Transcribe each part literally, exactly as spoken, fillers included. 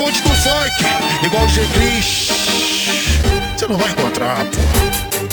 bonde do funk, igual o G-Cris. Você não vai encontrar, pô.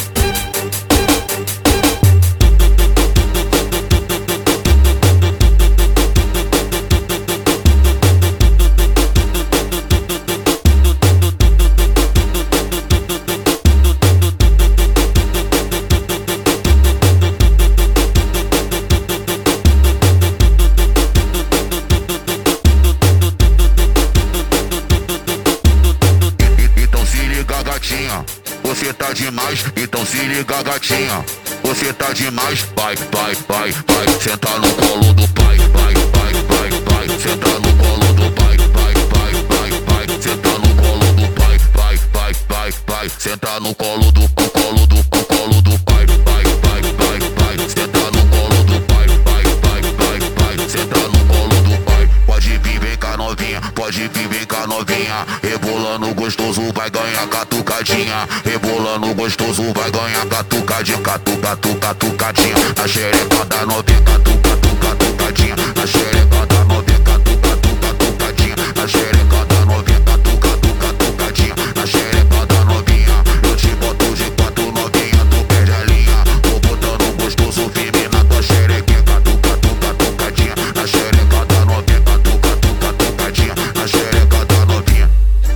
Você tá demais, então se liga, gatinha. Você tá demais, vai, vai, vai, vai. Senta no colo do pai, vai, vai, vai, vai. Senta no colo do pai, vai, vai, vai, vai. Senta no colo do pai, vai, vai, vai, vai. Senta no colo do, no colo do, no colo do pai, vai, vai, vai, vai. Senta no colo do pai, vai, vai, vai, vai. Senta no colo do pai. Pode vir, vem cá novinha, pode vir, vem cá novinha. Rebolando gostoso, vai ganhar catucadinha. Rebolando gostoso, vai ganhar catucadinha. Catu, catu, catucadinha. Na xereca da novinha, catu, catu, catucadinha. Na xereca da novinha, catu, catu, catucadinha. Na xereca da novinha, catu, catu, catucadinha. Na xereca da novinha, eu te boto de quatro novinha, tu perde a linha. Tô botando gostoso firme na tua xerequinha. Catu, catu, catucadinha. Na xereca da novinha, catu, catu, catucadinha. Na xereca da novinha.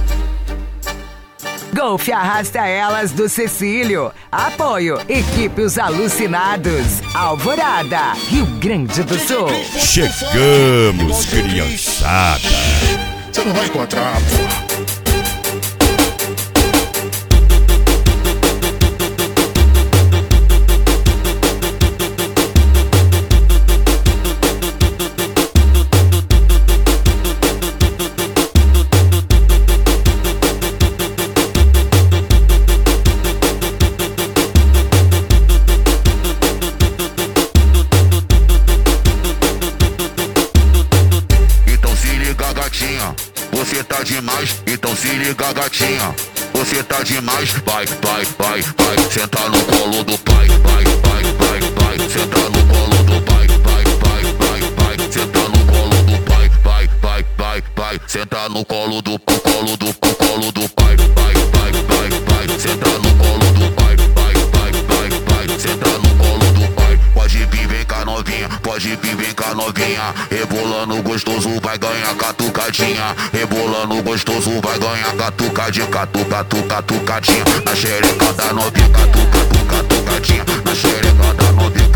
Golf Arrasta Elas do Cecílio. Apoio Equipe Os Alucinados. Alvorada, Rio Grande do Sul. Chegamos, criançada. Você não vai encontrar, pô. Você tá demais, então se liga, gatinha. Você tá demais, vai, vai, vai, vai. Senta no colo do pai, vai, vai, vai, vai. Senta no colo do pai, vai, vai, vai, vai. Senta no colo do pai, vai, vai, vai, vai. Senta no colo do, no colo do, no colo do pai, vai, vai, vai, vai. Senta no colo do pai, vai, vai, vai, vai. Senta no colo do pai. Pode vir, vem cá novinha, pode vir, vem cá novinha. Rebolando gostoso, vai ganhar catucadinha. Rebolando gostoso, vai ganhar catucadinha. Catu, catu, catucadinha. Na xereca da novinha, catu, catu, catucadinha. Na xereca da novinha.